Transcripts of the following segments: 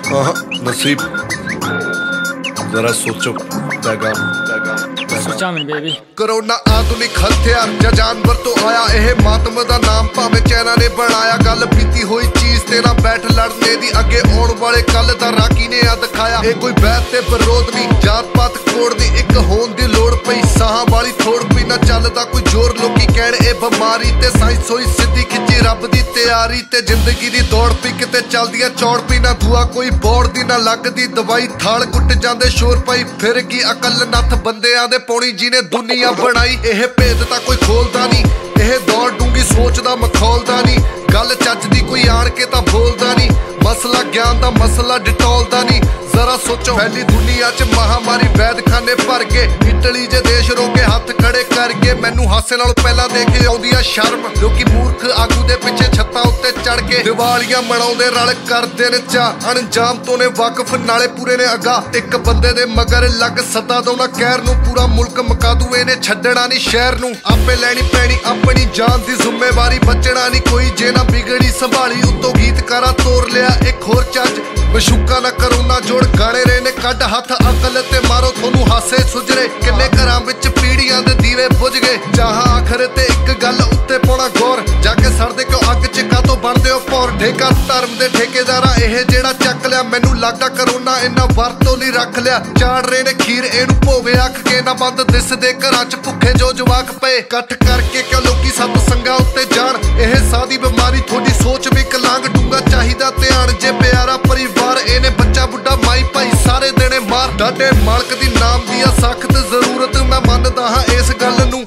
नसीब जरा सोचो सोचा मैं बेबी करोना आधुनिक हथियार या जानवर तो आया यह मातम दा नाम भावें चाइना ने बनाया गल बीती हुई चीज तेरा बैठ लड़ने दी अगे आउण वाले कल दा राकी ने आ दिखाया ये कोई बैत ते विरोध नहीं जात पात कोड़ दी एक होण दी लोड़ पई साहां वाली थोड़ पई ना चलदा कोई जोर लोकी कहण ए बीमारी ते साइंस होई सिद्धी खिच्ची रब दी तैयारी ते जिंदगी दी दौड़ पई किते चलदियां चौड़ पई ना दुआ कोई बौड़ दी ना लगदी दवाई थाल कुट जांदे शोर पई फिर की अकल नथ बंदियां दे पौणी जिने दुनिया बनाई यह भेद तां कोई खोलदा नहीं यह दौड़ डूंगी सोचदा मखौलदा नहीं गल चजदी कोई आण के तां बोलदा नहीं मसला ज्ञान दा मसला डिटोलदा नहीं जरा सोचो फैली दुनिया च महामारी वैद खाने भर के इटली जे देश रोके हाथ खड़े करके मैनू हासे नालों पहला देखे आउंदी आ शर्म लोकी मूर्ख आगू दे पिछे छत्तां उत्ते चढ़ के दिवालियां मनाउंदे रल करदे ने चा अनजाम तो ने वाकफ नाले पूरे ने अगा एक बंदे दे मगर लग सदा दो ना कहर नू पूरा मुल्क मका दू इहने छड्डना नहीं शहर नू आपे लैनी पैनी अपनी जान दी जिम्मेवारी बचना नहीं कोई जे ना बिगड़ी संभाली उत्तों गीतकारा तोड़ लिया एक होर चज बशूका ना करो ना जोड़ गाने रहे ने कड हाथ अकल ते मारो थोनू हासे सुजरे किन्ने घरां विच पीड़ियां दे दीवे बुझ गए जहां आखिर ते एक गल उत्ते पाउणा गौर जाके सड़दे क्यों अग च कातों बनदे हो भौर ठेका धर्म दे ठेकेदारा इह जेड़ा चक लिया मैनू लगदा करोना इन्ना वरतों लई रख लिया चाड़ रहे ने खीर इहनू भोवे अख के ना बंद दिसदे घरां च भुखे जो जवाक पे कट करके क्यों लोकी सत संगा उत्ते जाण इह साह दी बीमारी थोड़ी सोच विकलांग डूंगा चाहिदा ध्यान जे प्यारा परिवार इहने बच्चा बुढ़ा माई भाई सारे देने मार डाडे मालक दी नाम दी सख्त जरूरत मैं मनदा हां इस गल नू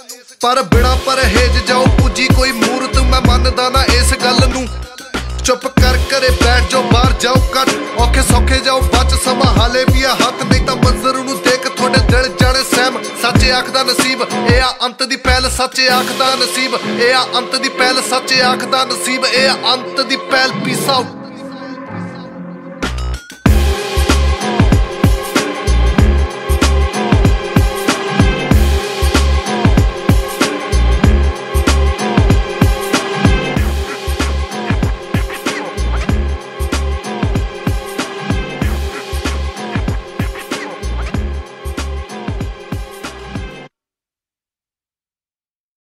पर बिना परहेज जाओ पुजी कोई मूरत मैं मनदा ना इस गल नू चुप कर करे बैठ जाओ बाहर जाओ कट औखे सौखे जाओ बच समा हाले भी आ हथ नहीं तां मंजर नू देख थोड़े दिल जाने सहम सच्चे आखदा नसीब ए आ अंत दी पहल सच्चे आखदा नसीब ए आ अंत दी पहल सच्चे आखदा नसीब ए आ अंत दी पहल पीस आउट